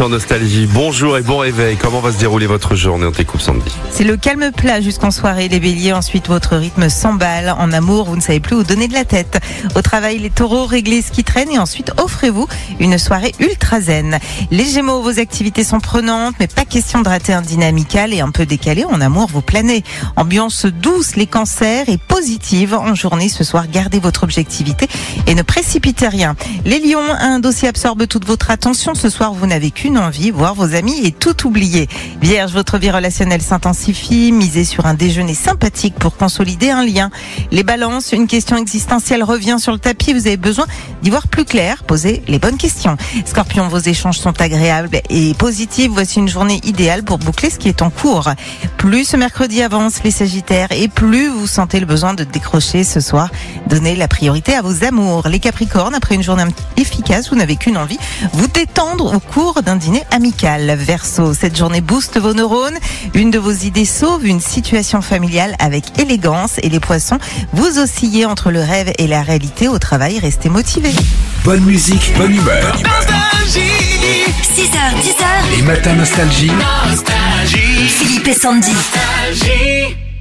sur Nostalgie. Bonjour et bon réveil. Comment va se dérouler votre journée? On t'écoute, Sandy. C'est le calme plat jusqu'en soirée, les béliers. Ensuite, votre rythme s'emballe. En amour, vous ne savez plus où donner de la tête. Au travail, les taureaux, réglez ce qui traîne et ensuite, offrez-vous une soirée ultra zen. Les gémeaux, vos activités sont prenantes, mais pas question de rater un dîner amical et un peu décalé. En amour, vous planez. Ambiance douce, les cancers, et positive. En journée, ce soir, gardez votre objectivité et ne précipitez rien. Les lions, un dossier absorbe toute votre attention. Ce soir, vous n'avez qu'une envie, voir vos amis et tout oublier. Vierge, votre vie relationnelle s'intensifie. Misez sur un déjeuner sympathique pour consolider un lien. Les balances, une question existentielle revient sur le tapis. Vous avez besoin d'y voir plus clair. Posez les bonnes questions. Scorpion, vos échanges sont agréables et positifs. Voici une journée idéale pour boucler ce qui est en cours. Plus ce mercredi avance, les sagittaires, et plus vous sentez le besoin de décrocher ce soir, donnez la priorité à vos amours. Les capricornes, après une journée efficace, vous n'avez qu'une envie, vous détendre au cours d'un dîner amical. Verseau, cette journée booste vos neurones. Une de vos idées sauve une situation familiale avec élégance. Et les poissons, vous oscillez entre le rêve et la réalité. Au travail, restez motivés. Bonne musique, bonne humeur. 6h, 10h. Les matins Nostalgie. Philippe et Sandy.